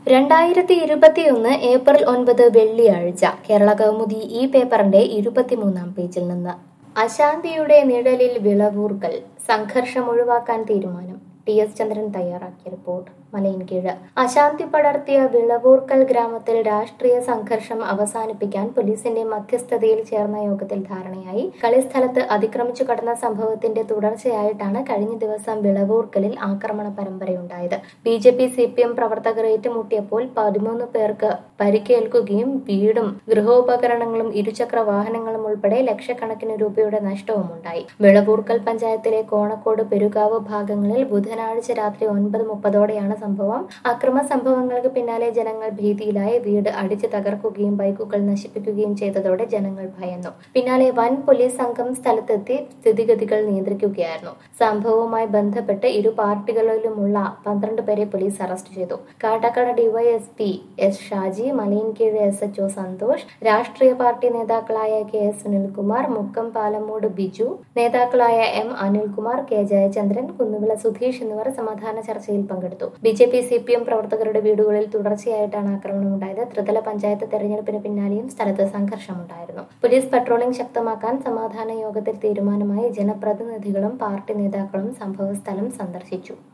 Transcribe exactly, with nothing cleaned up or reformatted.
രണ്ടായിരത്തി ഇരുപത്തിയൊന്ന് ഏപ്രിൽ ഒൻപത് വെള്ളിയാഴ്ച കേരള കൗമുദി ഈ പേപ്പറിന്റെ ഇരുപത്തിമൂന്നാം പേജിൽ നിന്ന് അശാന്തിയുടെ നിഴലിൽ വിളവൂർക്കൽ സംഘർഷം ഒഴിവാക്കാൻ തീരുമാനം. ടി എസ് ചന്ദ്രൻ തയ്യാറാക്കിയ റിപ്പോർട്ട്. മലയൻകീഴ് അശാന്തി പടർത്തിയ വിളവൂർക്കൽ ഗ്രാമത്തിൽ രാഷ്ട്രീയ സംഘർഷം അവസാനിപ്പിക്കാൻ പോലീസിന്റെ മധ്യസ്ഥതയിൽ ചേർന്ന യോഗത്തിൽ ധാരണയായി. കളിസ്ഥലത്ത് അതിക്രമിച്ചു കടന്ന സംഭവത്തിന്റെ തുടർച്ചയായിട്ടാണ് കഴിഞ്ഞ ദിവസം വിളവൂർക്കലിൽ ആക്രമണ പരമ്പരയുണ്ടായത്. B J P C P M പ്രവർത്തകർ ഏറ്റുമുട്ടിയപ്പോൾ പതിമൂന്ന് പേർക്ക് പരിക്കേൽക്കുകയും വീടും ഗൃഹോപകരണങ്ങളും ഇരുചക്ര വാഹനങ്ങളും ഉൾപ്പെടെ ലക്ഷക്കണക്കിന് രൂപയുടെ നഷ്ടവുമുണ്ടായി. വിളവൂർക്കൽ പഞ്ചായത്തിലെ കോണക്കോട് പെരുകാവ് ഭാഗങ്ങളിൽ ബുധനാഴ്ച രാത്രി ഒൻപത് മുപ്പതോടെയാണ് സംഭവം. അക്രമ സംഭവങ്ങൾക്ക് പിന്നാലെ ജനങ്ങൾ ഭീതിയിലായി. വീട് അടിച്ചു തകർക്കുകയും ബൈക്കുകൾ നശിപ്പിക്കുകയും ചെയ്തതോടെ ജനങ്ങൾ ഭയന്നു. പിന്നാലെ വൻ പോലീസ് സംഘം സ്ഥലത്തെത്തി സ്ഥിതിഗതികൾ നിയന്ത്രിക്കുകയായിരുന്നു. സംഭവവുമായി ബന്ധപ്പെട്ട് ഇരു പാർട്ടികളിലുമുള്ള പന്ത്രണ്ട് പേരെ പോലീസ് അറസ്റ്റ് ചെയ്തു. Kattakada DYSP S Shaji, Malayinkeezh S H O Santhosh, രാഷ്ട്രീയ പാർട്ടി നേതാക്കളായ കെ എസ് സുനിൽകുമാർ, മുക്കം പാലമൂട് ബിജു, നേതാക്കളായ എം അനിൽകുമാർ, കെ ജയചന്ദ്രൻ, കുന്നുവിള സുധീഷ് എന്നിവർ സമാധാന ചർച്ചയിൽ പങ്കെടുത്തു. B J P C P M പ്രവർത്തകരുടെ വീടുകളിൽ തുടർച്ചയായിട്ടാണ് ആക്രമണമുണ്ടായത്. ത്രിതല പഞ്ചായത്ത് തെരഞ്ഞെടുപ്പിന് പിന്നാലെയും സ്ഥലത്ത് സംഘർഷമുണ്ടായിരുന്നു. പോലീസ് പട്രോളിംഗ് ശക്തമാക്കാൻ സമാധാന യോഗത്തിൽ തീരുമാനമായി. ജനപ്രതിനിധികളും പാർട്ടി നേതാക്കളും സംഭവസ്ഥലം സന്ദർശിച്ചു.